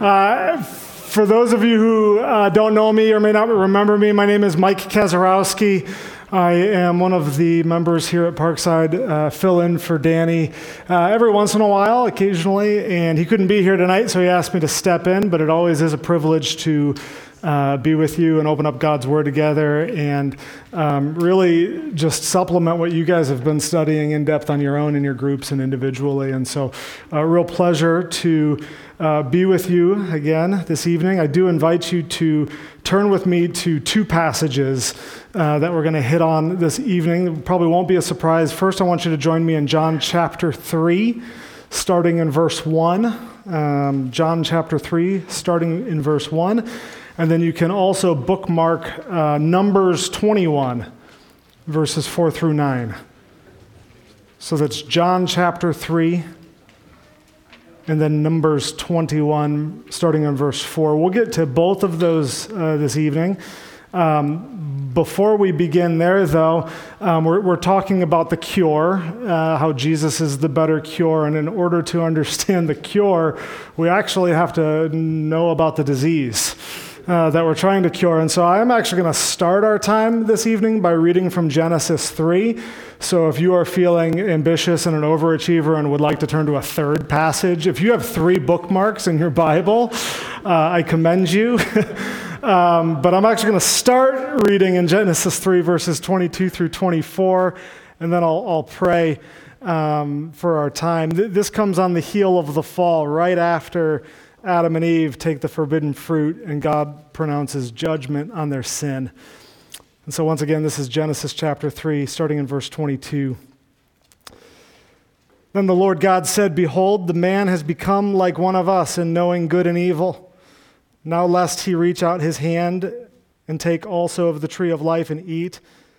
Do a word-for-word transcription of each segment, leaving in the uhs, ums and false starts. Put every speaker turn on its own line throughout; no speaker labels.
Uh, for those of you who uh, don't know me or may not remember me, my name is Mike Kazarowski. I am one of the members here at Parkside, uh, fill in for Danny uh, every once in a while, occasionally, and he couldn't be here tonight, so he asked me to step in, but it always is a privilege to uh, be with you and open up God's Word together and um, really just supplement what you guys have been studying in depth on your own in your groups and individually. And so a real pleasure to uh, be with you again this evening. I do invite you to turn with me to two passages uh, that we're going to hit on this evening. It probably won't be a surprise. First, I want you to join me in John chapter three, starting in verse one. Um, John chapter three, starting in verse one. And then you can also bookmark uh, Numbers twenty-one, verses four through nine. So that's John chapter three, and then Numbers twenty-one, starting in verse four. We'll get to both of those uh, this evening. Um, before we begin there, though, um, we're, we're talking about the cure, uh, how Jesus is the better cure. And in order to understand the cure, we actually have to know about the disease Uh, that we're trying to cure. And so I'm actually going to start our time this evening by reading from Genesis three. So if you are feeling ambitious and an overachiever and would like to turn to a third passage, if you have three bookmarks in your Bible, uh, I commend you. um, but I'm actually going to start reading in Genesis three, verses twenty-two through twenty-four, and then I'll, I'll pray um, for our time. Th- this comes on the heel of the fall, right after Adam and Eve take the forbidden fruit, and God pronounces judgment on their sin. And so once again, this is Genesis chapter three, starting in verse twenty-two. Then the Lord God said, "Behold, the man has become like one of us in knowing good and evil. Now lest he reach out his hand and take also of the tree of life and eat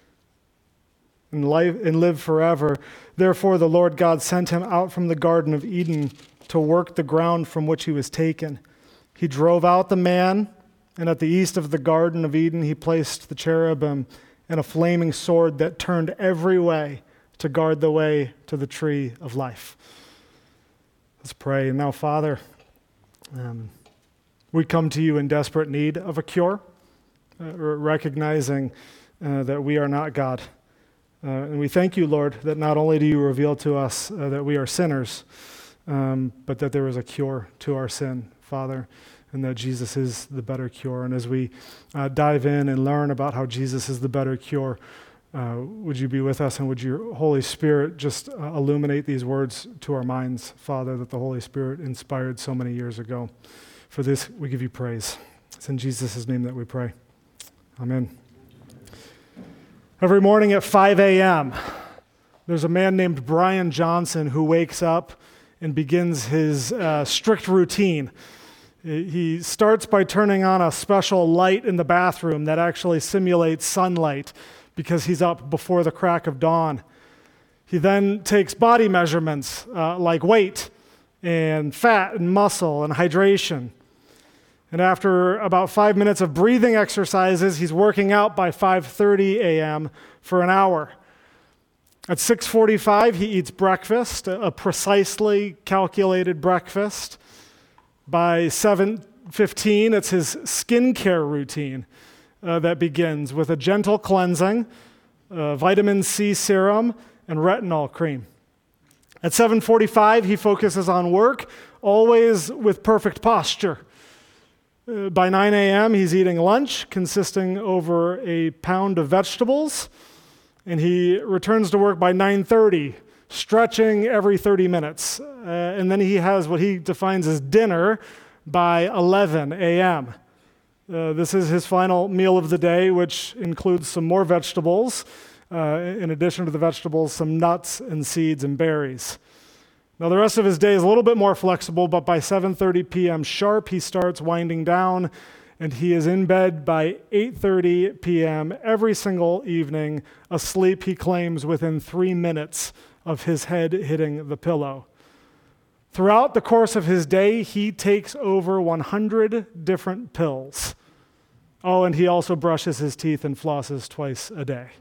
and live, and live forever. Therefore the Lord God sent him out from the Garden of Eden to work the ground from which he was taken. He drove out the man, and at the east of the Garden of Eden he placed the cherubim and a flaming sword that turned every way to guard the way to the tree of life." Let's pray. And now, Father, um, we come to you in desperate need of a cure, uh, recognizing uh, that we are not God. Uh, and we thank you, Lord, that not only do you reveal to us uh, that we are sinners, Um, but that there is a cure to our sin, Father, and that Jesus is the better cure. And as we uh, dive in and learn about how Jesus is the better cure, uh, would you be with us, and would your Holy Spirit just uh, illuminate these words to our minds, Father, that the Holy Spirit inspired so many years ago. For this, we give you praise. It's in Jesus' name that we pray. Amen. Every morning at five a.m., there's a man named Brian Johnson who wakes up and begins his uh, strict routine. He starts by turning on a special light in the bathroom that actually simulates sunlight because he's up before the crack of dawn. He then takes body measurements uh, like weight and fat and muscle and hydration. And after about five minutes of breathing exercises, he's working out by five thirty a.m. for an hour. At six forty-five, he eats breakfast, a precisely calculated breakfast. By seven fifteen, it's his skincare routine uh, that begins with a gentle cleansing, uh, vitamin C serum, and retinol cream. At seven forty-five, he focuses on work, always with perfect posture. Uh, by nine a.m., he's eating lunch consisting over a pound of vegetables, and he returns to work by nine thirty, stretching every thirty minutes. Uh, and then he has what he defines as dinner by eleven a.m. Uh, this is his final meal of the day, which includes some more vegetables. Uh, in addition to the vegetables, some nuts and seeds and berries. Now, the rest of his day is a little bit more flexible, but by seven thirty p.m. sharp, he starts winding down, and he is in bed by eight thirty p.m. every single evening, asleep, he claims, within three minutes of his head hitting the pillow. Throughout the course of his day, he takes over one hundred different pills. Oh, and he also brushes his teeth and flosses twice a day.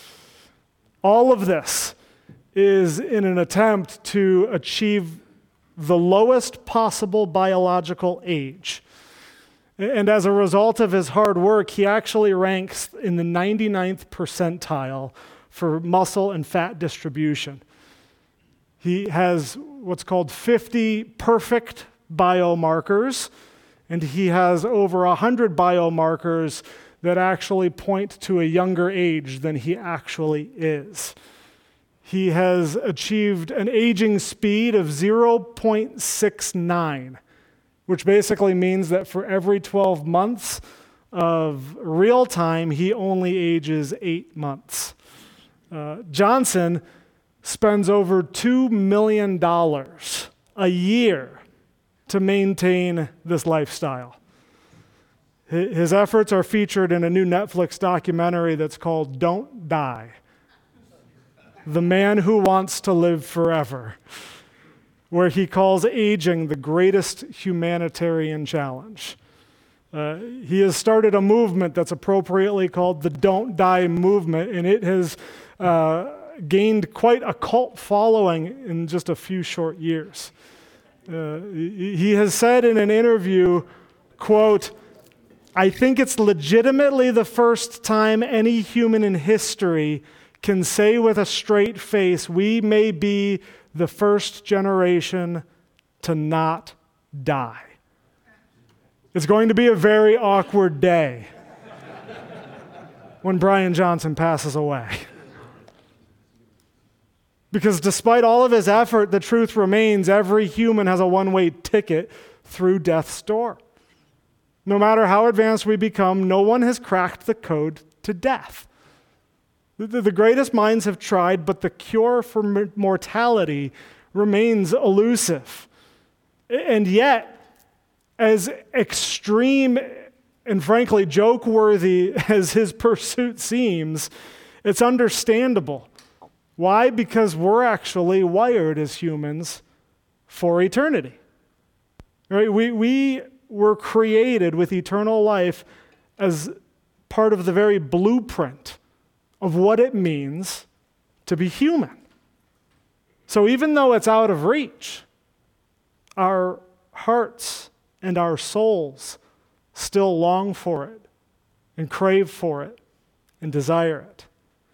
All of this is in an attempt to achieve the lowest possible biological age. And as a result of his hard work, he actually ranks in the ninety-ninth percentile for muscle and fat distribution. He has what's called fifty perfect biomarkers, and he has over one hundred biomarkers that actually point to a younger age than he actually is. He has achieved an aging speed of zero point six nine, which basically means that for every twelve months of real time, he only ages eight months. Uh, Johnson spends over two million dollars a year to maintain this lifestyle. His efforts are featured in a new Netflix documentary that's called Don't Die: The Man Who Wants to Live Forever, where he calls aging the greatest humanitarian challenge. Uh, he has started a movement that's appropriately called the Don't Die movement, and it has uh, gained quite a cult following in just a few short years. Uh, he has said in an interview, quote, "I think it's legitimately the first time any human in history can say with a straight face, we may be the first generation to not die. It's going to be a very awkward day when Brian Johnson passes away." Because despite all of his effort, the truth remains every human has a one-way ticket through death's door. No matter how advanced we become, no one has cracked the code to death. The, the greatest minds have tried, but the cure for m- mortality remains elusive. And yet, as extreme and frankly joke-worthy as his pursuit seems, it's understandable. Why? Because we're actually wired as humans for eternity. Right? We, we were created with eternal life as part of the very blueprint of what it means to be human. So even though it's out of reach, our hearts and our souls still long for it and crave for it and desire it.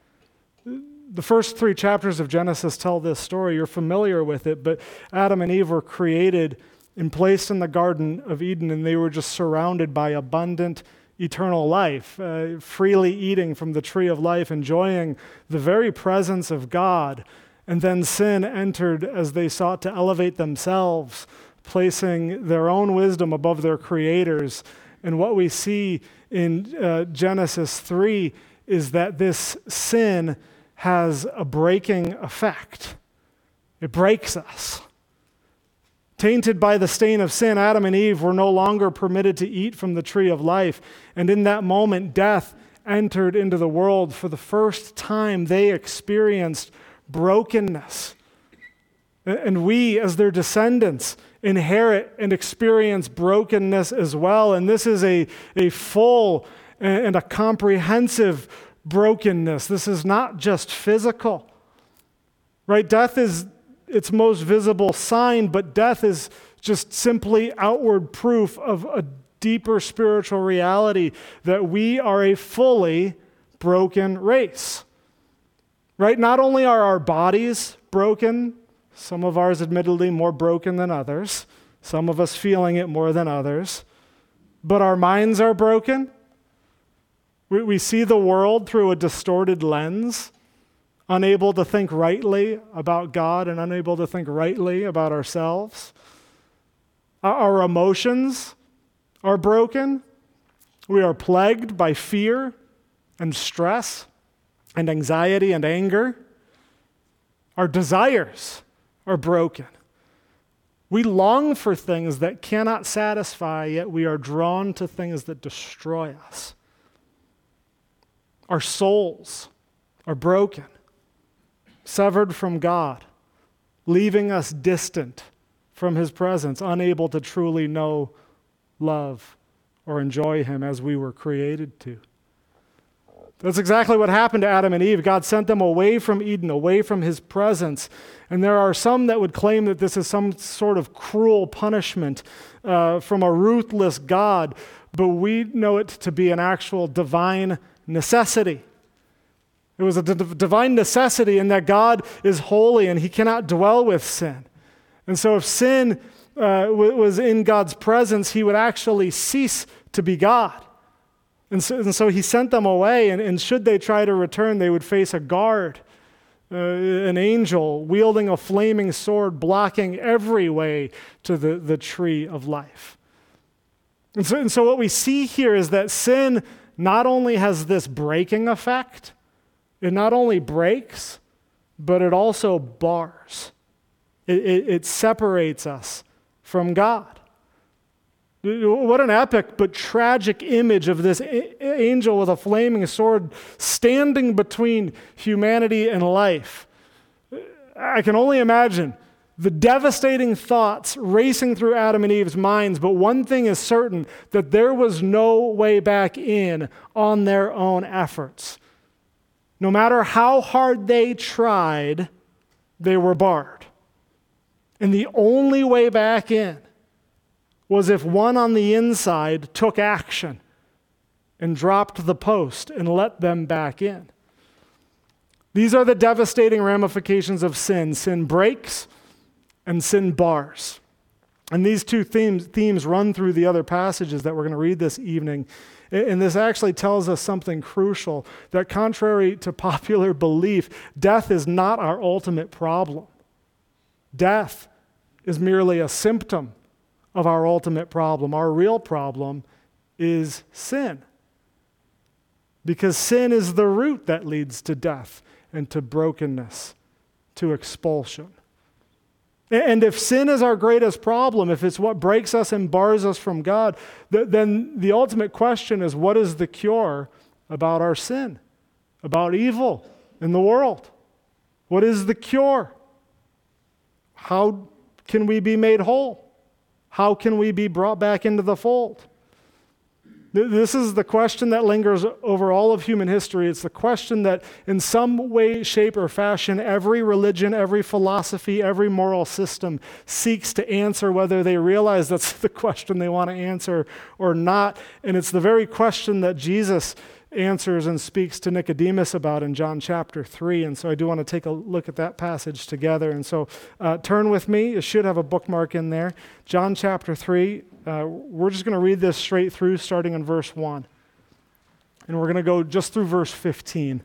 The first three chapters of Genesis tell this story. You're familiar with it, but Adam and Eve were created and placed in the Garden of Eden, and they were just surrounded by abundant eternal life, uh, freely eating from the tree of life, enjoying the very presence of God. And then sin entered as they sought to elevate themselves, placing their own wisdom above their creators. And what we see in uh, Genesis three is that this sin has a breaking effect. It breaks us. Tainted by the stain of sin, Adam and Eve were no longer permitted to eat from the tree of life. And in that moment, death entered into the world. For the first time, they experienced brokenness. And we, as their descendants, inherit and experience brokenness as well. And this is a, a full and a comprehensive brokenness. This is not just physical, right? Death is its most visible sign, but death is just simply outward proof of a deeper spiritual reality that we are a fully broken race, right? Not only are our bodies broken, some of ours admittedly more broken than others, some of us feeling it more than others, but our minds are broken. We, we see the world through a distorted lens, unable to think rightly about God and unable to think rightly about ourselves. Our, our emotions are broken. We are plagued by fear and stress and anxiety and anger. Our desires are broken. We long for things that cannot satisfy, yet we are drawn to things that destroy us. Our souls are broken, severed from God, leaving us distant from His presence, unable to truly know, love, or enjoy Him as we were created to. That's exactly what happened to Adam and Eve. God sent them away from Eden, away from his presence. And there are some that would claim that this is some sort of cruel punishment uh, from a ruthless God, but we know it to be an actual divine necessity. It was a d- divine necessity in that God is holy and he cannot dwell with sin. And so if sin uh, w- was in God's presence, he would actually cease to be God. And so, and so he sent them away, and, and should they try to return, they would face a guard, uh, an angel wielding a flaming sword, blocking every way to the, the tree of life. And so, and so what we see here is that sin not only has this breaking effect, it not only breaks, but it also bars. It, it, it separates us from God. What an epic but tragic image of this angel with a flaming sword standing between humanity and life. I can only imagine the devastating thoughts racing through Adam and Eve's minds, but one thing is certain, that there was no way back in on their own efforts. No matter how hard they tried, they were barred. And the only way back in was if one on the inside took action and dropped the post and let them back in. These are the devastating ramifications of sin. Sin breaks and sin bars. And these two themes, themes run through the other passages that we're going to read this evening. And this actually tells us something crucial, that contrary to popular belief, death is not our ultimate problem. Death is merely a symptom of our ultimate problem. Our real problem is sin. Because sin is the root that leads to death and to brokenness, to expulsion. And if sin is our greatest problem, if it's what breaks us and bars us from God, then the ultimate question is, what is the cure about our sin, about evil in the world? What is the cure? How can we be made whole? How can we be brought back into the fold? This is the question that lingers over all of human history. It's the question that in some way, shape, or fashion, every religion, every philosophy, every moral system seeks to answer, whether they realize that's the question they want to answer or not. And it's the very question that Jesus answers and speaks to Nicodemus about in John chapter three. And so I do want to take a look at that passage together. And so uh, turn with me. You should have a bookmark in there. John chapter three. Uh, we're just going to read this straight through, starting in verse one. And we're going to go just through verse fifteen.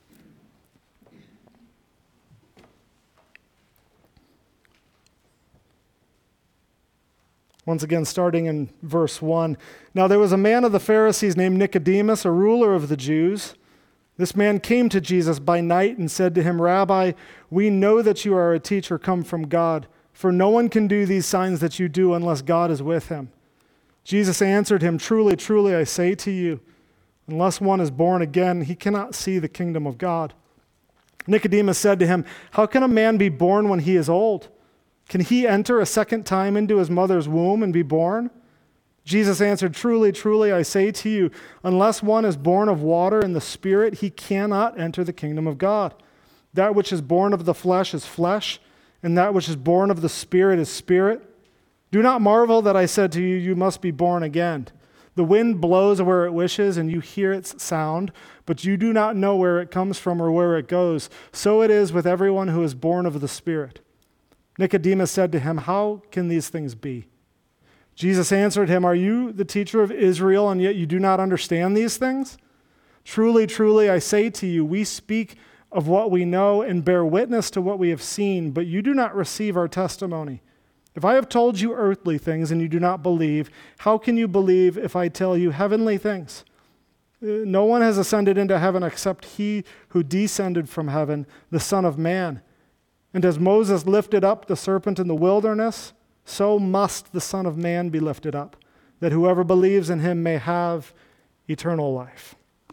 Once again, starting in verse one. Now there was a man of the Pharisees named Nicodemus, a ruler of the Jews. This man came to Jesus by night and said to him, Rabbi, we know that you are a teacher come from God, for no one can do these signs that you do unless God is with him. Jesus answered him, Truly, truly, I say to you, unless one is born again, he cannot see the kingdom of God. Nicodemus said to him, How can a man be born when he is old? Can he enter a second time into his mother's womb and be born? Jesus answered, Truly, truly, I say to you, unless one is born of water and the Spirit, he cannot enter the kingdom of God. That which is born of the flesh is flesh, and that which is born of the Spirit is spirit. Do not marvel that I said to you, you must be born again. The wind blows where it wishes, and you hear its sound, but you do not know where it comes from or where it goes. So it is with everyone who is born of the Spirit. Nicodemus said to him, How can these things be? Jesus answered him, Are you the teacher of Israel, and yet you do not understand these things? Truly, truly, I say to you, we speak of what we know and bear witness to what we have seen, but you do not receive our testimony. If I have told you earthly things and you do not believe, how can you believe if I tell you heavenly things? No one has ascended into heaven except he who descended from heaven, the Son of Man. And as Moses lifted up the serpent in the wilderness, so must the Son of Man be lifted up, that whoever believes in him may have eternal life.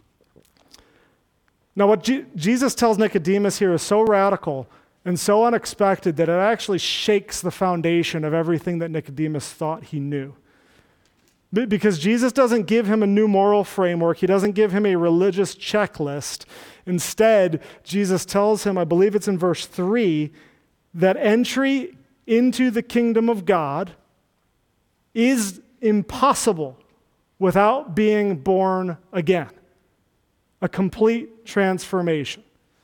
Now, what G- Jesus tells Nicodemus here is so radical and so unexpected that it actually shakes the foundation of everything that Nicodemus thought he knew. Because Jesus doesn't give him a new moral framework. He doesn't give him a religious checklist. Instead, Jesus tells him, I believe it's in verse three, that entry into the kingdom of God is impossible without being born again. A complete transformation.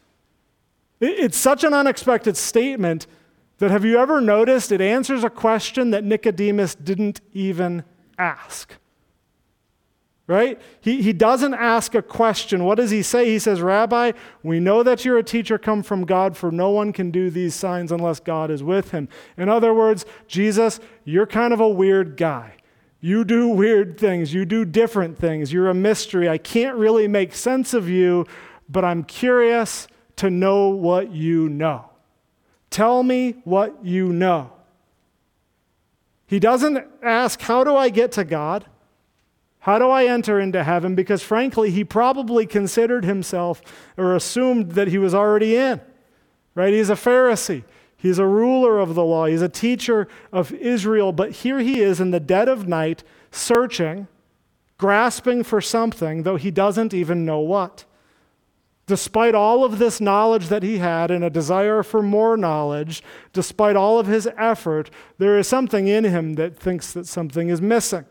It's such an unexpected statement that, have you ever noticed, it answers a question that Nicodemus didn't even ask. Right? He, he doesn't ask a question. What does he say? He says, Rabbi, we know that you're a teacher come from God, for no one can do these signs unless God is with him. In other words, Jesus, you're kind of a weird guy. You do weird things. You do different things. You're a mystery. I can't really make sense of you, but I'm curious to know what you know. Tell me what you know. He doesn't ask, how do I get to God? How do I enter into heaven? Because frankly, he probably considered himself or assumed that he was already in. Right? He's a Pharisee. He's a ruler of the law. He's a teacher of Israel. But here he is in the dead of night, searching, grasping for something, though he doesn't even know what. Despite all of this knowledge that he had and a desire for more knowledge, despite all of his effort, there is something in him that thinks that something is missing.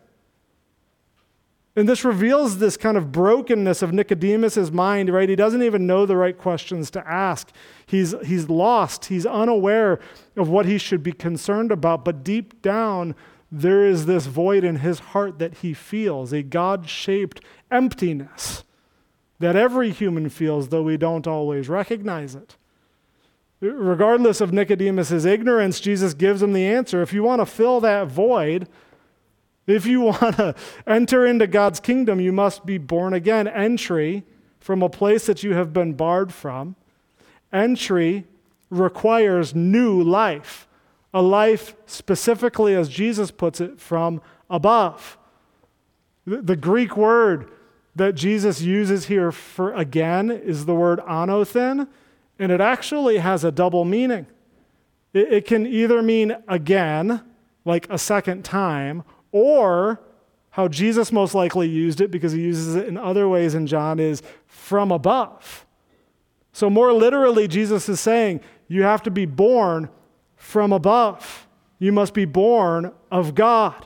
And this reveals this kind of brokenness of Nicodemus' mind, right? He doesn't even know the right questions to ask. He's, he's lost. He's unaware of what he should be concerned about. But deep down, there is this void in his heart that he feels, a God-shaped emptiness that every human feels, though we don't always recognize it. Regardless of Nicodemus' ignorance, Jesus gives him the answer. If you want to fill that void, if you want to enter into God's kingdom, you must be born again. Entry from a place that you have been barred from. Entry requires new life, a life specifically, as Jesus puts it, from above. The Greek word that Jesus uses here for again is the word anothen, and it actually has a double meaning. It, it can either mean again, like a second time, or how Jesus most likely used it, because he uses it in other ways in John, is from above. So more literally, Jesus is saying, you have to be born from above. You must be born of God.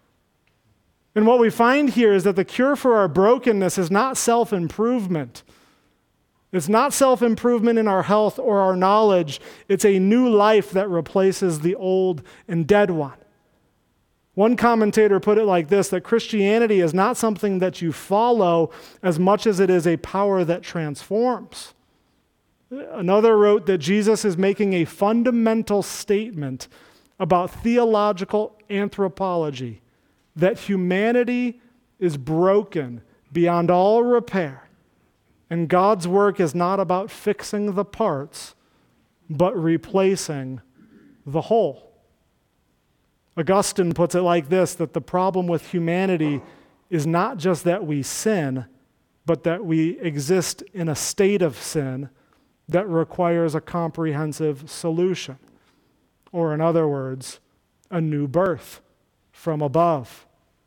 And what we find here is that the cure for our brokenness is not self-improvement. It's not self-improvement in our health or our knowledge. It's a new life that replaces the old and dead one. One commentator put it like this, that Christianity is not something that you follow as much as it is a power that transforms. Another wrote that Jesus is making a fundamental statement about theological anthropology, that humanity is broken beyond all repair, and God's work is not about fixing the parts, but replacing the whole. Augustine puts it like this, that the problem with humanity is not just that we sin, but that we exist in a state of sin that requires a comprehensive solution. Or in other words, a new birth from above.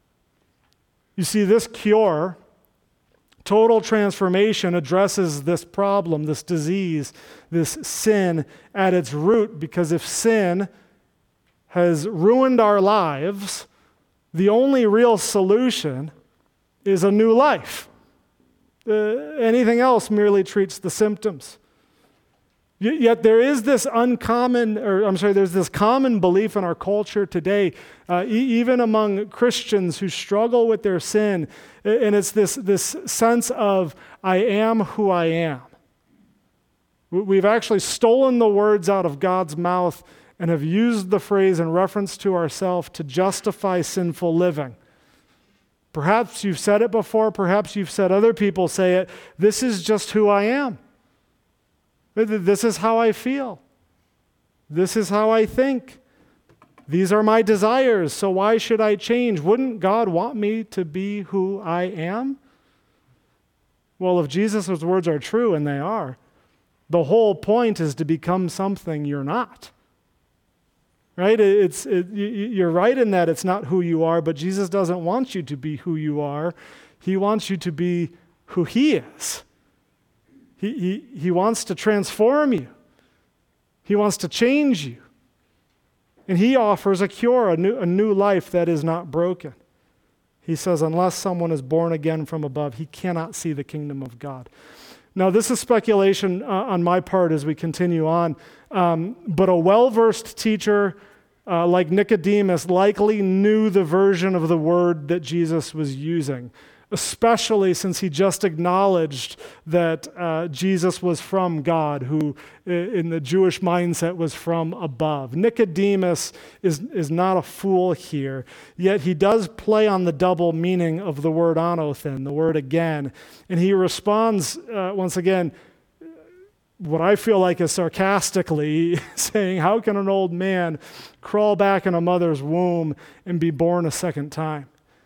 You see, this cure, total transformation, addresses this problem, this disease, this sin at its root, because if sin has ruined our lives, the only real solution is a new life. Uh, anything else merely treats the symptoms. Yet there is this uncommon, or I'm sorry, there's this common belief in our culture today, uh, e- even among Christians who struggle with their sin, and it's this, this sense of, I am who I am. We've actually stolen the words out of God's mouth and have used the phrase in reference to ourselves to justify sinful living. Perhaps you've said it before, perhaps you've said other people say it, this is just who I am. This is how I feel. This is how I think. These are my desires, so why should I change? Wouldn't God want me to be who I am? Well, if Jesus' words are true, and they are, the whole point is to become something you're not. right? It's it, you're right in that it's not who you are, but Jesus doesn't want you to be who you are. He wants you to be who he is. He, he, he wants to transform you. He wants to change you. And he offers a cure, a new, a new life that is not broken. He says, unless someone is born again from above, he cannot see the kingdom of God. Now, this is speculation uh, on my part as we continue on, um, but a well-versed teacher uh, like Nicodemus likely knew the version of the word that Jesus was using, especially since he just acknowledged that uh, Jesus was from God, who in the Jewish mindset was from above. Nicodemus is, is not a fool here, yet he does play on the double meaning of the word anothen, the word again, and he responds, uh, once again, what I feel like is sarcastically saying, how can an old man crawl back in a mother's womb and be born a second time?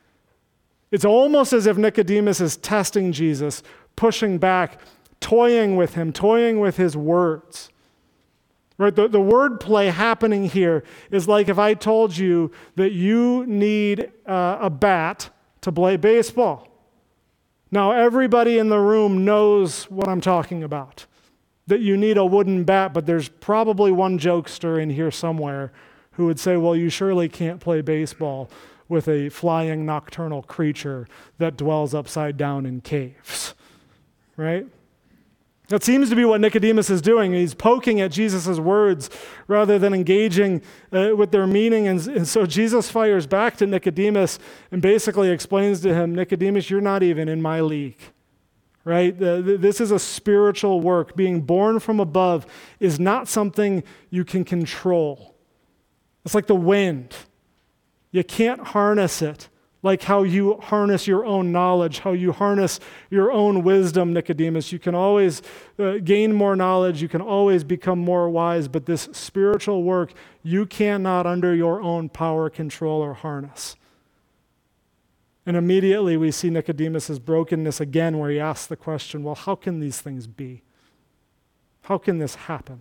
It's almost as if Nicodemus is testing Jesus, pushing back, toying with him, toying with his words. Right? The, the word play happening here is like if I told you that you need uh, a bat to play baseball. Now, everybody in the room knows what I'm talking about, that you need a wooden bat, but there's probably one jokester in here somewhere who would say, well, you surely can't play baseball with a flying nocturnal creature that dwells upside down in caves, right? That seems to be what Nicodemus is doing. He's poking at Jesus' words rather than engaging uh, with their meaning. And, and so Jesus fires back to Nicodemus and basically explains to him, Nicodemus, you're not even in my league, right? The, the, this is a spiritual work. Being born from above is not something you can control. It's like the wind. You can't harness it like how you harness your own knowledge, how you harness your own wisdom, Nicodemus. You can always uh, gain more knowledge. You can always become more wise. But this spiritual work, you cannot under your own power control or harness. And immediately we see Nicodemus' brokenness again, where he asks the question, well, how can these things be? How can this happen?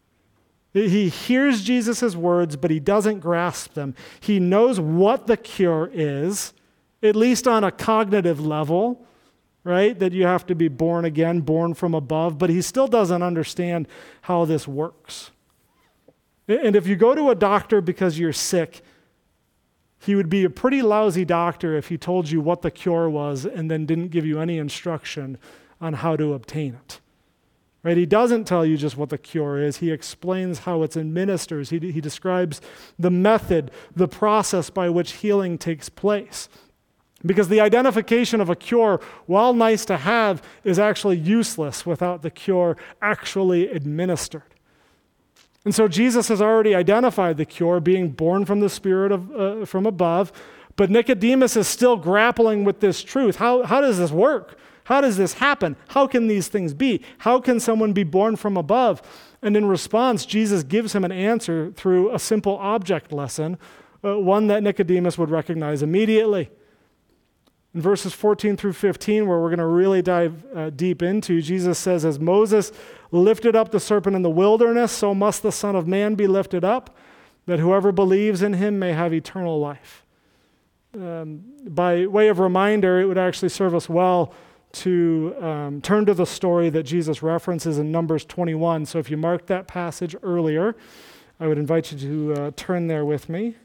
He hears Jesus' words, but he doesn't grasp them. He knows what the cure is, at least on a cognitive level, right? That you have to be born again, born from above, but he still doesn't understand how this works. And if you go to a doctor because you're sick, he would be a pretty lousy doctor if he told you what the cure was and then didn't give you any instruction on how to obtain it. Right? He doesn't tell you just what the cure is. He explains how it's administered. He, he describes the method, the process by which healing takes place. Because the identification of a cure, while nice to have, is actually useless without the cure actually administered. And so Jesus has already identified the cure, being born from the Spirit of uh, from above, but Nicodemus is still grappling with this truth. How, how does this work? How does this happen? How can these things be? How can someone be born from above? And in response, Jesus gives him an answer through a simple object lesson, uh, one that Nicodemus would recognize immediately. In verses fourteen through fifteen, where we're going to really dive uh, deep into, Jesus says, as Moses lifted up the serpent in the wilderness, so must the Son of Man be lifted up, that whoever believes in him may have eternal life. Um, by way of reminder, it would actually serve us well to um, turn to the story that Jesus references in Numbers twenty-one. So if you marked that passage earlier, I would invite you to uh, turn there with me.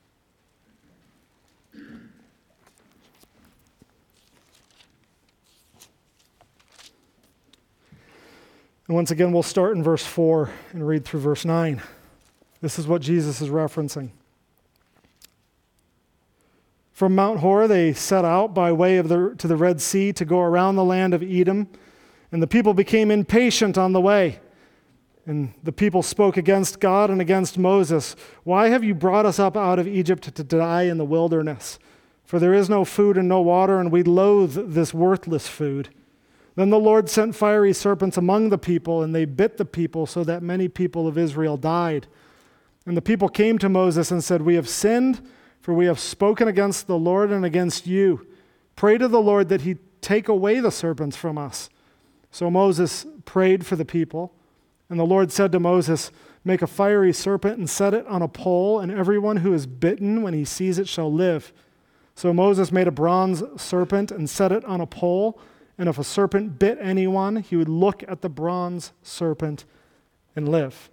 And once again, we'll start in verse four and read through verse nine. This is what Jesus is referencing. From Mount Hor, they set out by way of the, to the Red Sea to go around the land of Edom, and the people became impatient on the way. And the people spoke against God and against Moses. Why have you brought us up out of Egypt to die in the wilderness? For there is no food and no water, and we loathe this worthless food. Then the Lord sent fiery serpents among the people, and they bit the people so that many people of Israel died. And the people came to Moses and said, we have sinned, for we have spoken against the Lord and against you. Pray to the Lord that he take away the serpents from us. So Moses prayed for the people, and the Lord said to Moses, Make a fiery serpent and set it on a pole, and everyone who is bitten when he sees it shall live. So Moses made a bronze serpent and set it on a pole, and if a serpent bit anyone, he would look at the bronze serpent and live.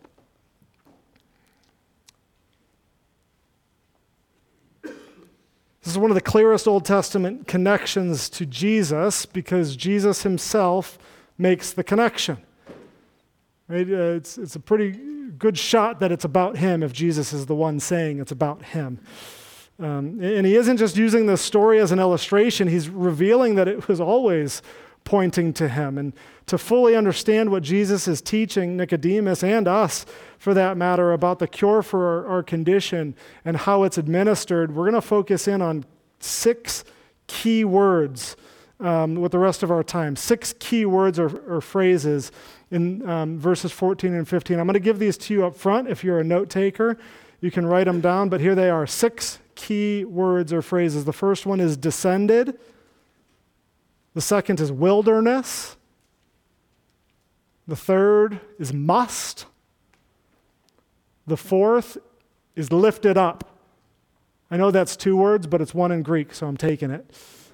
This is one of the clearest Old Testament connections to Jesus because Jesus himself makes the connection. Right? Uh, it's, it's a pretty good shot that it's about him if Jesus is the one saying it's about him. Um, and he isn't just using this story as an illustration, he's revealing that it was always pointing to him. And to fully understand what Jesus is teaching Nicodemus and us, for that matter, about the cure for our, our condition and how it's administered, we're going to focus in on six key words um, with the rest of our time. Six key words or, or phrases in um, verses fourteen and fifteen. I'm going to give these to you up front. If you're a note taker, you can write them down, but here they are. Six key words or phrases. The first one is descended. The second is wilderness. The third is must. The fourth is lifted up. I know that's two words, but it's one in Greek, so I'm taking it.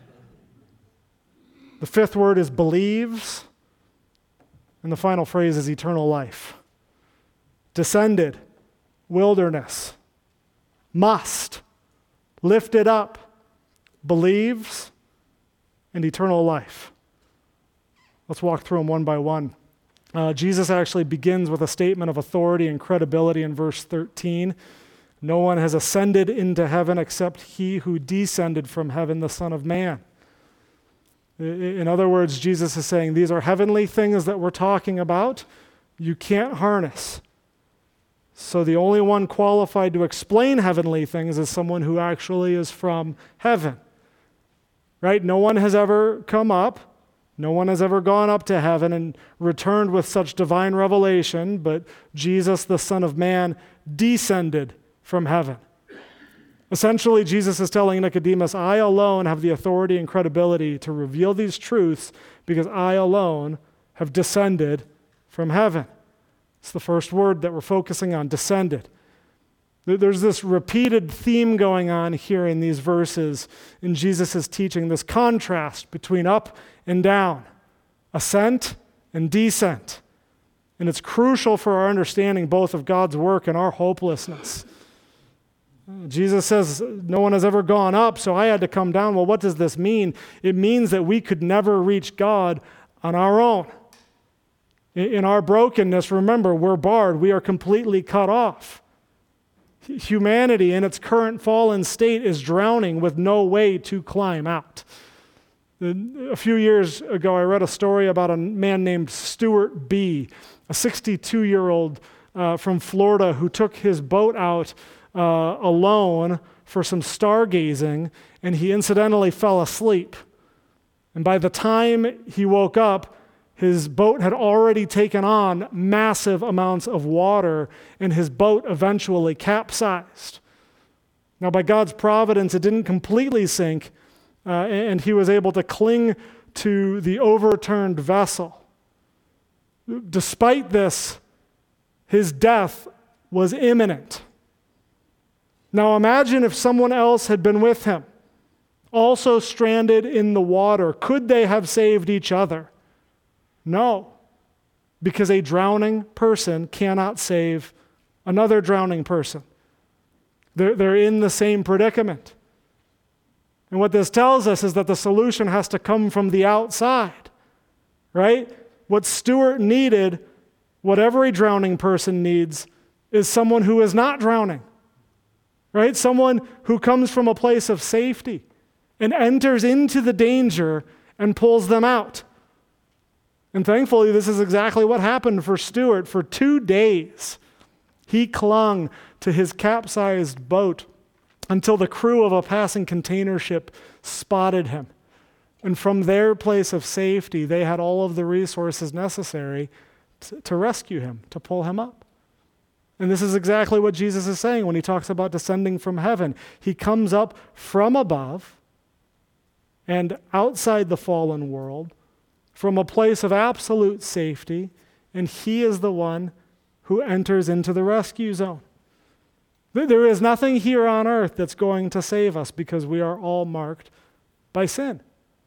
The fifth word is believes. And the final phrase is eternal life. Descended, wilderness, must, lifted up, believes, and eternal life. Let's walk through them one by one. Uh, Jesus actually begins with a statement of authority and credibility in verse thirteen. No one has ascended into heaven except he who descended from heaven, the Son of Man. In other words, Jesus is saying these are heavenly things that we're talking about. You can't harness. So the only one qualified to explain heavenly things is someone who actually is from heaven. Right? No one has ever come up. No one has ever gone up to heaven and returned with such divine revelation, but Jesus, the Son of Man, descended from heaven. Essentially, Jesus is telling Nicodemus, I alone have the authority and credibility to reveal these truths because I alone have descended from heaven. It's the first word that we're focusing on, descended. There's this repeated theme going on here in these verses in Jesus' teaching, this contrast between up and down, ascent and descent. And it's crucial for our understanding both of God's work and our hopelessness. Jesus says, no one has ever gone up, so I had to come down. Well, what does this mean? It means that we could never reach God on our own. In our brokenness, remember, we're barred. We are completely cut off. Humanity in its current fallen state is drowning with no way to climb out. A few years ago, I read a story about a man named Stuart B., a sixty-two-year-old uh, from Florida who took his boat out uh, alone for some stargazing, and he incidentally fell asleep. And by the time he woke up, his boat had already taken on massive amounts of water, and his boat eventually capsized. Now, by God's providence, it didn't completely sink, uh, and he was able to cling to the overturned vessel. Despite this, his death was imminent. Now, imagine if someone else had been with him, also stranded in the water. Could they have saved each other? No, because a drowning person cannot save another drowning person. They're, they're in the same predicament. And what this tells us is that the solution has to come from the outside, right? What Stuart needed, what every drowning person needs, is someone who is not drowning, right? Someone who comes from a place of safety and enters into the danger and pulls them out. And thankfully, this is exactly what happened for Stuart. For two days, he clung to his capsized boat until the crew of a passing container ship spotted him. And from their place of safety, they had all of the resources necessary to, to rescue him, to pull him up. And this is exactly what Jesus is saying when he talks about descending from heaven. He comes up from above and outside the fallen world, from a place of absolute safety, and he is the one who enters into the rescue zone. There is nothing here on earth that's going to save us because we are all marked by sin.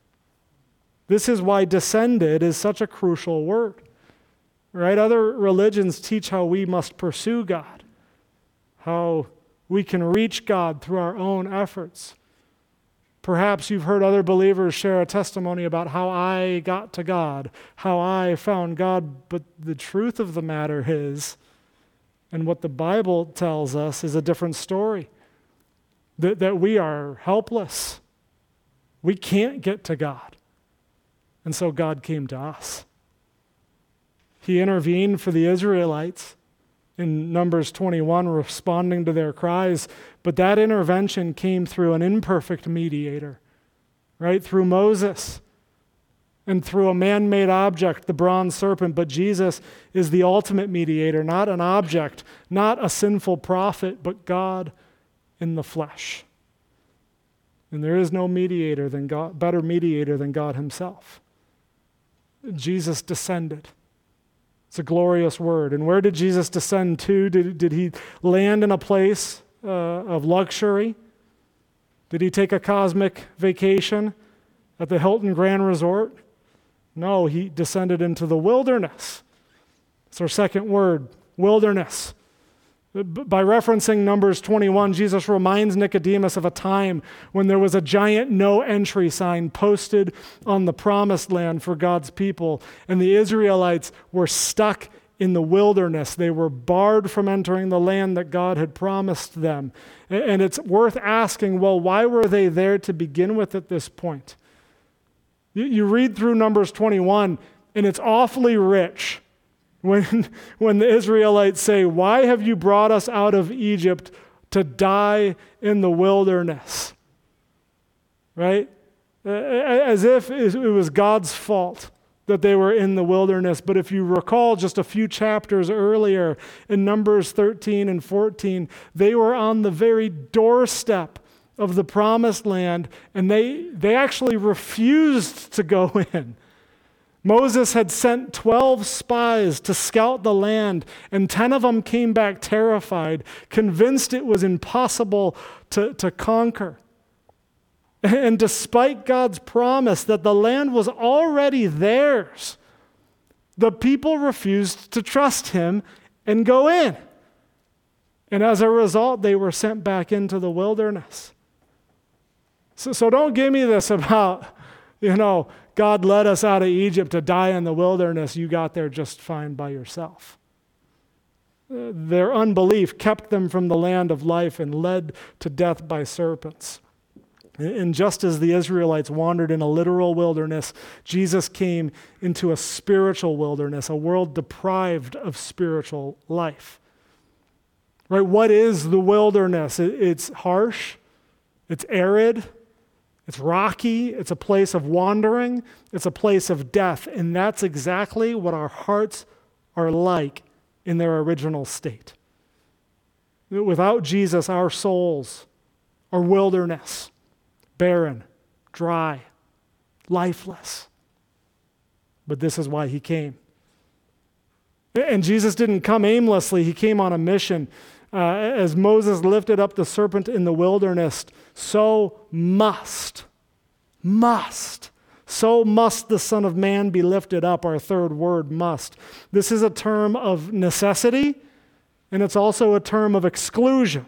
This is why descended is such a crucial word, right? Other religions teach how we must pursue God, how we can reach God through our own efforts. Perhaps you've heard other believers share a testimony about how I got to God, how I found God, but the truth of the matter is, and what the Bible tells us is a different story, that, that we are helpless. We can't get to God. And so God came to us. He intervened for the Israelites in Numbers twenty-one, responding to their cries. But that intervention came through an imperfect mediator, right? Through Moses and through a man-made object, the bronze serpent. But Jesus is the ultimate mediator, not an object, not a sinful prophet, but God in the flesh. And there is no mediator than God, better mediator than God himself. Jesus descended. It's a glorious word. And where did Jesus descend to? Did, did he land in a place uh, of luxury? Did he take a cosmic vacation at the Hilton Grand Resort? No, he descended into the wilderness. It's our second word, wilderness. By referencing Numbers twenty-one, Jesus reminds Nicodemus of a time when there was a giant no entry sign posted on the promised land for God's people, and the Israelites were stuck in the wilderness. They were barred from entering the land that God had promised them. And it's worth asking, well, why were they there to begin with at this point? You read through Numbers twenty-one, and it's awfully rich. When, when the Israelites say, why have you brought us out of Egypt to die in the wilderness? Right? As if it was God's fault that they were in the wilderness. But if you recall just a few chapters earlier in Numbers thirteen and fourteen, they were on the very doorstep of the promised land, and they, they actually refused to go in. Moses had sent twelve spies to scout the land, and ten of them came back terrified, convinced it was impossible to, to conquer. And despite God's promise that the land was already theirs, the people refused to trust him and go in. And as a result, they were sent back into the wilderness. So, so don't give me this about, you know, God led us out of Egypt to die in the wilderness. You got there just fine by yourself. Their unbelief kept them from the land of life and led to death by serpents. And just as the Israelites wandered in a literal wilderness, Jesus came into a spiritual wilderness, a world deprived of spiritual life. Right? What is the wilderness? It's harsh, it's arid, it's rocky, it's a place of wandering, it's a place of death, and that's exactly what our hearts are like in their original state. Without Jesus, our souls are wilderness, barren, dry, lifeless. But this is why he came. And Jesus didn't come aimlessly, he came on a mission. Uh, as Moses lifted up the serpent in the wilderness, so must, must, so must the Son of Man be lifted up. Our third word, must. This is a term of necessity, and it's also a term of exclusion.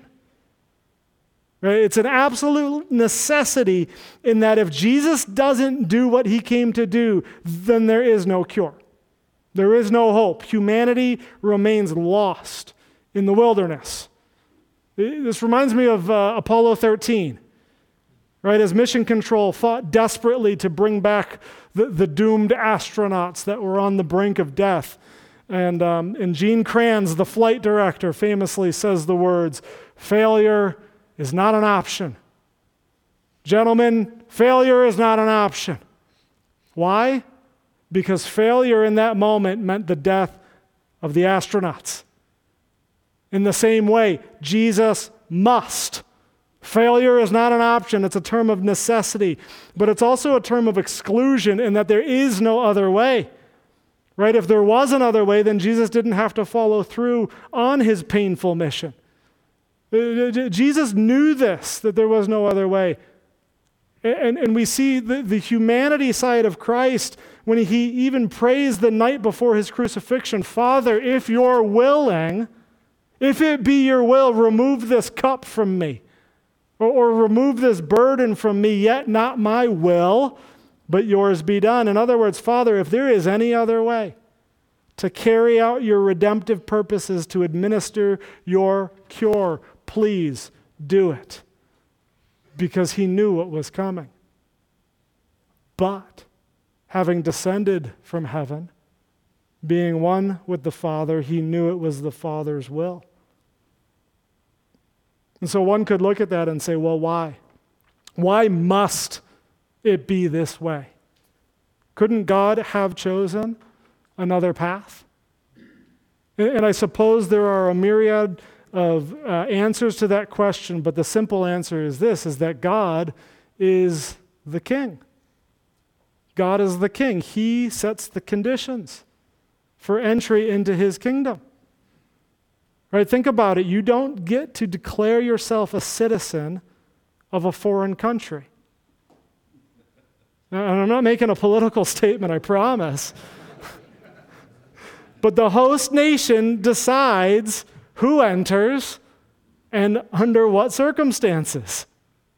Right? It's an absolute necessity in that if Jesus doesn't do what he came to do, then there is no cure. There is no hope. Humanity remains lost in the wilderness. This reminds me of uh, Apollo thirteen, right? As Mission Control fought desperately to bring back the, the doomed astronauts that were on the brink of death. And, um, and Gene Kranz, the flight director, famously says the words, failure is not an option. Gentlemen, failure is not an option. Why? Because failure in that moment meant the death of the astronauts. In the same way, Jesus must. Failure is not an option. It's a term of necessity, but it's also a term of exclusion in that there is no other way. Right? If there was another way, then Jesus didn't have to follow through on his painful mission. Jesus knew this, that there was no other way. And, and we see the, the humanity side of Christ when he even prays the night before his crucifixion, Father, if you're willing, if it be your will, remove this cup from me, or, or remove this burden from me, yet not my will, but yours be done. In other words, Father, if there is any other way to carry out your redemptive purposes, to administer your cure, please do it. Because he knew what was coming. But having descended from heaven, being one with the Father, he knew it was the Father's will. And so one could look at that and say, well, why? Why must it be this way? Couldn't God have chosen another path? And I suppose there are a myriad of uh, answers to that question, but the simple answer is this, is that God is the king. God is the king. He sets the conditions for entry into his kingdom. Right? Think about it. You don't get to declare yourself a citizen of a foreign country. And I'm not making a political statement, I promise. But the host nation decides who enters and under what circumstances.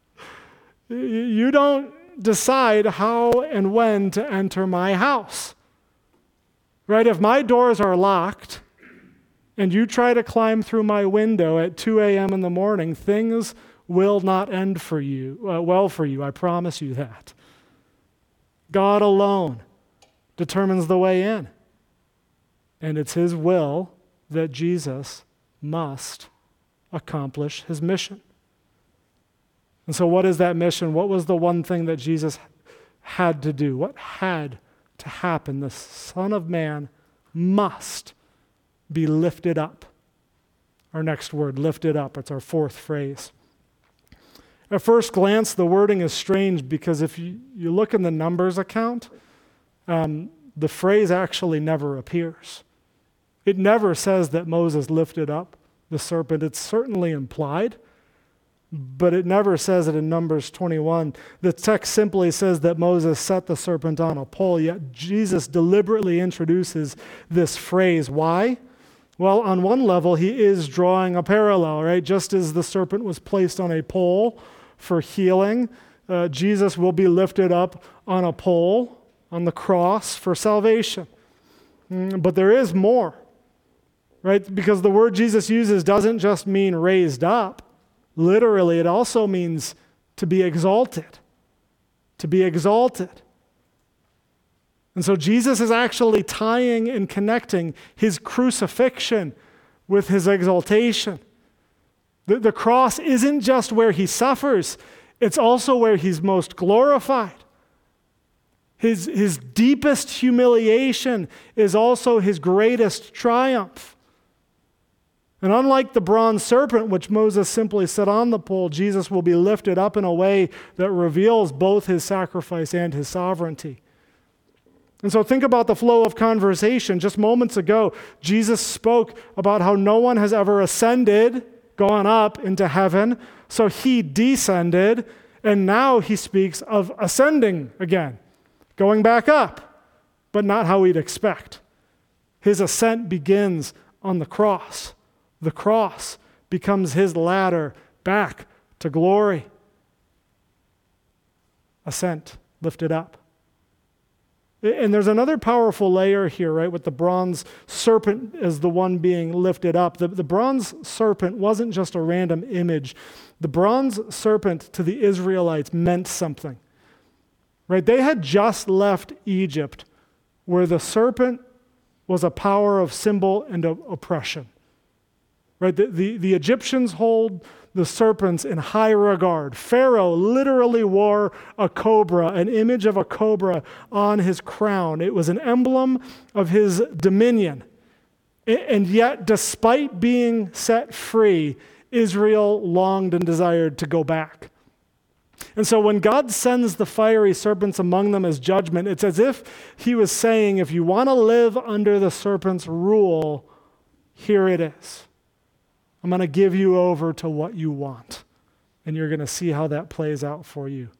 You don't decide how and when to enter my house. Right? If my doors are locked and you try to climb through my window at two a.m. in the morning, things will not end for you, uh, well for you. I promise you that. God alone determines the way in. And it's his will that Jesus must accomplish his mission. And so what is that mission? What was the one thing that Jesus had to do? What had to happen? The Son of Man must be lifted up. Our next word, lifted up. It's our fourth phrase. At first glance, the wording is strange because if you, you look in the Numbers account, um, the phrase actually never appears. It never says that Moses lifted up the serpent. It's certainly implied, but it never says it in Numbers twenty-one. The text simply says that Moses set the serpent on a pole, yet Jesus deliberately introduces this phrase. Why? Well, on one level, he is drawing a parallel, right? Just as the serpent was placed on a pole for healing, uh, Jesus will be lifted up on a pole on the cross for salvation. Mm, but there is more. Right? Because the word Jesus uses doesn't just mean raised up. Literally, it also means to be exalted. To be exalted. And so Jesus is actually tying and connecting his crucifixion with his exaltation. The, the cross isn't just where he suffers, it's also where he's most glorified. His, his deepest humiliation is also his greatest triumph. And unlike the bronze serpent, which Moses simply set on the pole, Jesus will be lifted up in a way that reveals both his sacrifice and his sovereignty. And so think about the flow of conversation. Just moments ago, Jesus spoke about how no one has ever ascended, gone up into heaven, so he descended, and now he speaks of ascending again, going back up, but not how we'd expect. His ascent begins on the cross. The cross becomes his ladder back to glory. Ascent, lifted up. And there's another powerful layer here, right, with the bronze serpent as the one being lifted up. The, the bronze serpent wasn't just a random image. The bronze serpent to the Israelites meant something, right? They had just left Egypt where the serpent was a power of symbol and of oppression. Right? The, the, the Egyptians hold the serpents in high regard. Pharaoh literally wore a cobra, an image of a cobra on his crown. It was an emblem of his dominion. And yet, despite being set free, Israel longed and desired to go back. And so when God sends the fiery serpents among them as judgment, it's as if he was saying, if you want to live under the serpent's rule, here it is. I'm going to give you over to what you want. And you're going to see how that plays out for you.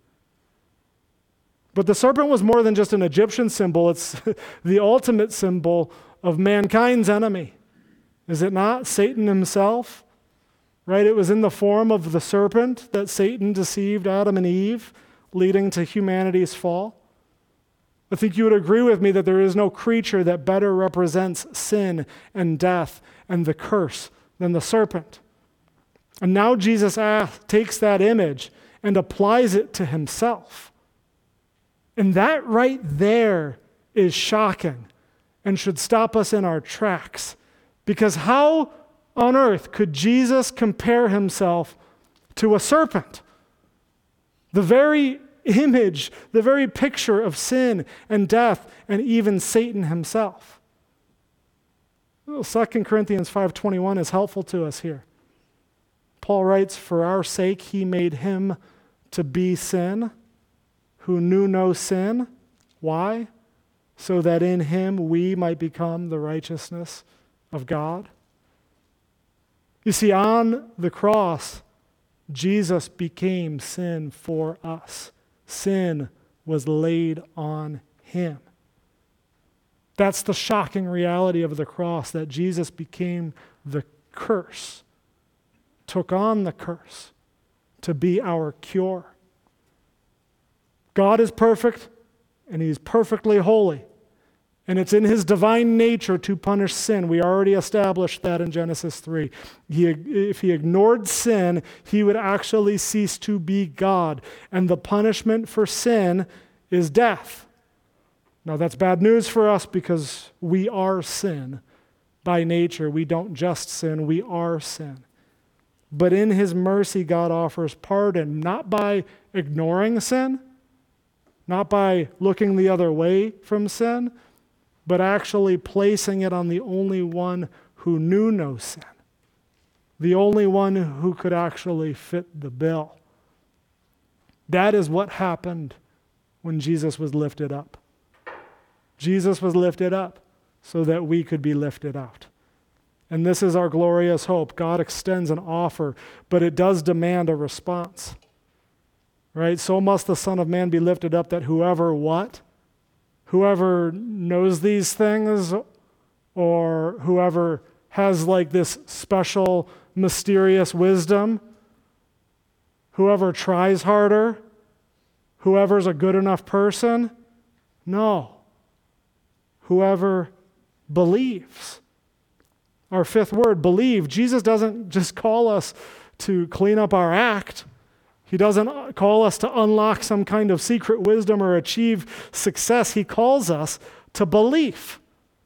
But the serpent was more than just an Egyptian symbol. It's the ultimate symbol of mankind's enemy. Is it not? Satan himself. Right? It was in the form of the serpent that Satan deceived Adam and Eve, leading to humanity's fall. I think you would agree with me that there is no creature that better represents sin and death and the curse than the serpent. And now Jesus asks, takes that image and applies it to himself. And that right there is shocking and should stop us in our tracks. Because how on earth could Jesus compare himself to a serpent? The very image, the very picture of sin and death and even Satan himself. Well, Second Corinthians five twenty-one is helpful to us here. Paul writes, for our sake he made him to be sin, who knew no sin. Why? So that in him we might become the righteousness of God. You see, on the cross, Jesus became sin for us. Sin was laid on him. That's the shocking reality of the cross, that Jesus became the curse, took on the curse to be our cure. God is perfect, and he's perfectly holy. And it's in his divine nature to punish sin. We already established that in Genesis three. He, if he ignored sin, he would actually cease to be God. And the punishment for sin is death. Now that's bad news for us because we are sin by nature. We don't just sin, we are sin. But in his mercy, God offers pardon, not by ignoring sin, not by looking the other way from sin, but actually placing it on the only one who knew no sin, the only one who could actually fit the bill. That is what happened when Jesus was lifted up. Jesus was lifted up so that we could be lifted out. And this is our glorious hope. God extends an offer, but it does demand a response. Right? So must the Son of Man be lifted up that whoever what? Whoever knows these things, or whoever has like this special, mysterious wisdom, whoever tries harder, whoever's a good enough person, no. Whoever believes. Our fifth word, believe. Jesus doesn't just call us to clean up our act. He doesn't call us to unlock some kind of secret wisdom or achieve success. He calls us to belief.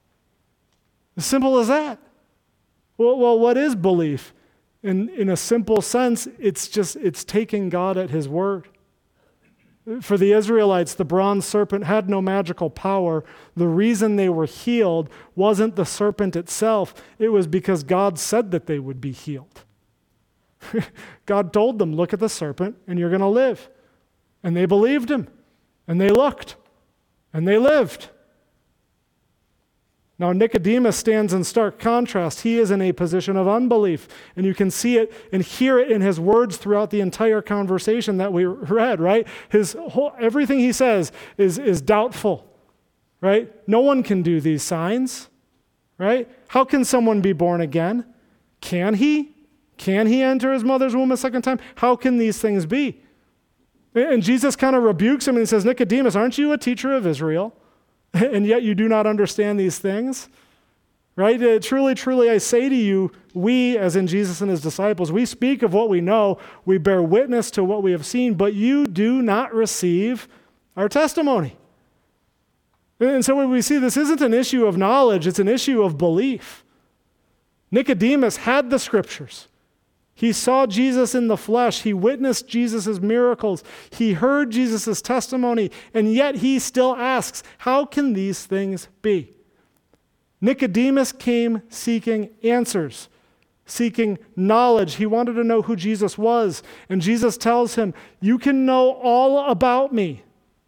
As simple as that. Well, well what is belief? In, in a simple sense, it's just, it's taking God at his word. For the Israelites, the bronze serpent had no magical power. The reason they were healed wasn't the serpent itself. It was because God said that they would be healed. God told them, look at the serpent and you're going to live. And they believed him. And they looked. And they lived. Now Nicodemus stands in stark contrast. He is in a position of unbelief. And you can see it and hear it in his words throughout the entire conversation that we read, right? His whole, everything he says is, is doubtful, right? No one can do these signs, right? How can someone be born again? Can he? Can he enter his mother's womb a second time? How can these things be? And Jesus kind of rebukes him and he says, Nicodemus, aren't you a teacher of Israel? And yet you do not understand these things? Right? Uh, truly, truly, I say to you, we, as in Jesus and his disciples, we speak of what we know, we bear witness to what we have seen, but you do not receive our testimony. And so when we see this isn't an issue of knowledge, it's an issue of belief. Nicodemus had the scriptures. He saw Jesus in the flesh. He witnessed Jesus' miracles. He heard Jesus' testimony, and yet he still asks, how can these things be? Nicodemus came seeking answers. seeking knowledge. He wanted to know who Jesus was. And Jesus tells him, you can know all about me.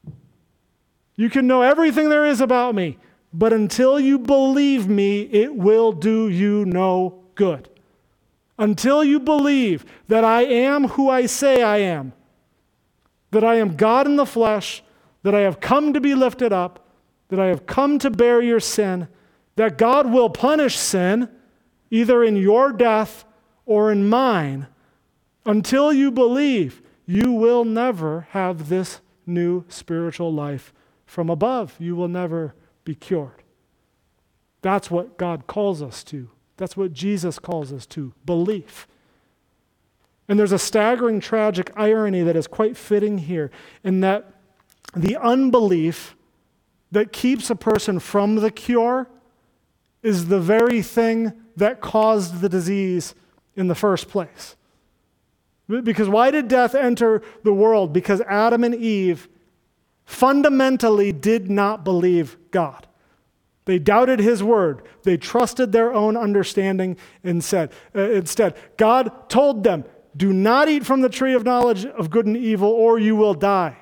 You can know everything there is about me, but until you believe me, it will do you no good. Until you believe that I am who I say I am, that I am God in the flesh, that I have come to be lifted up, that I have come to bear your sin, that God will punish sin, either in your death or in mine, until you believe, you will never have this new spiritual life from above. You will never be cured. That's what God calls us to. That's what Jesus calls us to, belief. And there's a staggering, tragic irony that is quite fitting here, in that the unbelief that keeps a person from the cure is the very thing that caused the disease in the first place. Because why did death enter the world? Because Adam and Eve fundamentally did not believe God. They doubted his word. They trusted their own understanding and said, uh, instead, God told them, do not eat from the tree of knowledge of good and evil, or you will die.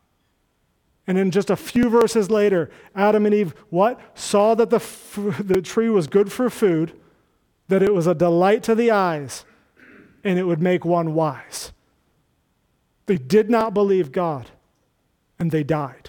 And then just a few verses later, Adam and Eve, what? Saw that the, f- the tree was good for food, that it was a delight to the eyes, and it would make one wise. They did not believe God, and they died.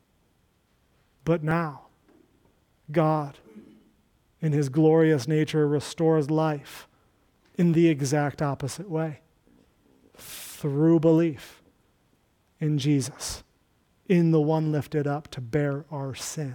But now, God, in his glorious nature, restores life in the exact opposite way. Through belief in Jesus, in the one lifted up to bear our sin.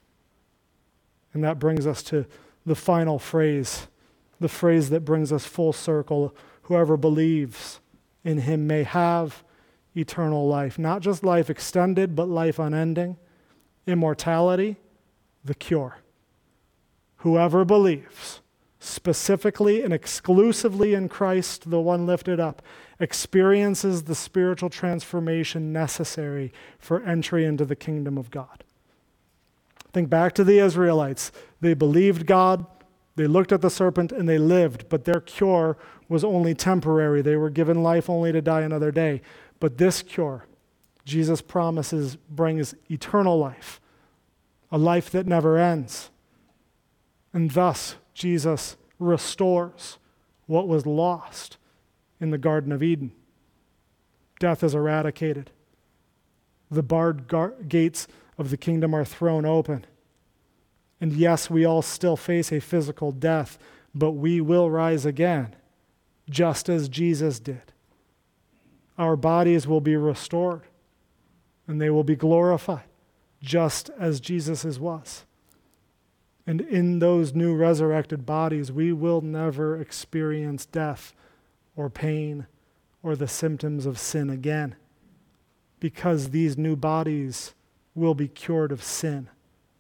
And that brings us to the final phrase, the phrase that brings us full circle. Whoever believes in him may have eternal life. Not just life extended, but life unending. Immortality, the cure. Whoever believes, specifically and exclusively in Christ, the one lifted up, experiences the spiritual transformation necessary for entry into the kingdom of God. Think back to the Israelites. They believed God, they looked at the serpent, and they lived, but their cure was only temporary. They were given life only to die another day. But this cure, Jesus promises, brings eternal life, a life that never ends. And thus, Jesus restores what was lost in the Garden of Eden. Death is eradicated. The barred gar- gates of the kingdom are thrown open. And yes, we all still face a physical death, but we will rise again, just as Jesus did. Our bodies will be restored, and they will be glorified, just as Jesus's was. And in those new resurrected bodies, we will never experience death or pain or the symptoms of sin again, because these new bodies will be cured of sin.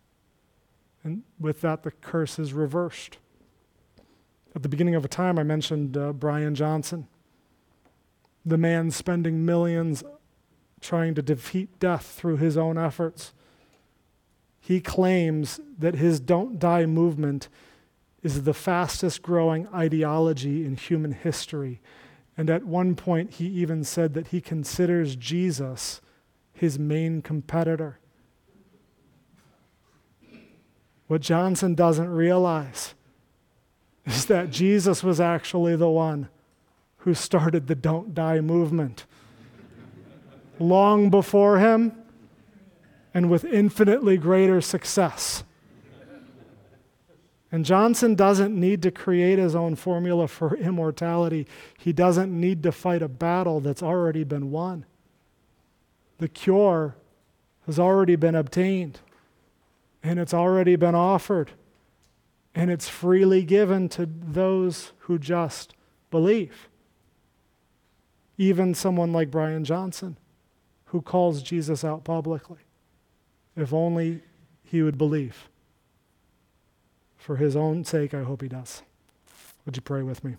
And with that, the curse is reversed. At the beginning of a time, I mentioned uh, Brian Johnson, the man spending millions trying to defeat death through his own efforts. He claims that his Don't Die movement is the fastest growing ideology in human history. And at one point, he even said that he considers Jesus his main competitor. What Johnson doesn't realize is that Jesus was actually the one who started the Don't Die movement. Long before him, and with infinitely greater success. And Johnson doesn't need to create his own formula for immortality. He doesn't need to fight a battle that's already been won. The cure has already been obtained, and it's already been offered, and it's freely given to those who just believe. Even someone like Brian Johnson, who calls Jesus out publicly. If only he would believe. For his own sake, I hope he does. Would you pray with me?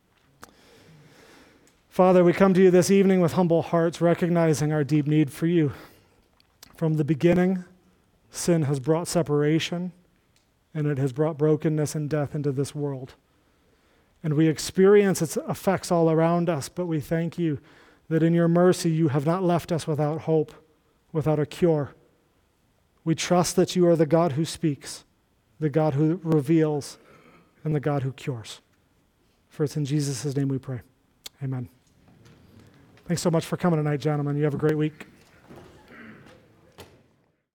Father, we come to you this evening with humble hearts, recognizing our deep need for you. From the beginning, sin has brought separation, and it has brought brokenness and death into this world. and we experience its effects all around us, but we thank you that in your mercy you have not left us without hope, without a cure. We trust that you are the God who speaks, the God who reveals, and the God who cures. For it's in Jesus' name we pray. Amen. Thanks so much for coming tonight, gentlemen. You have a great week.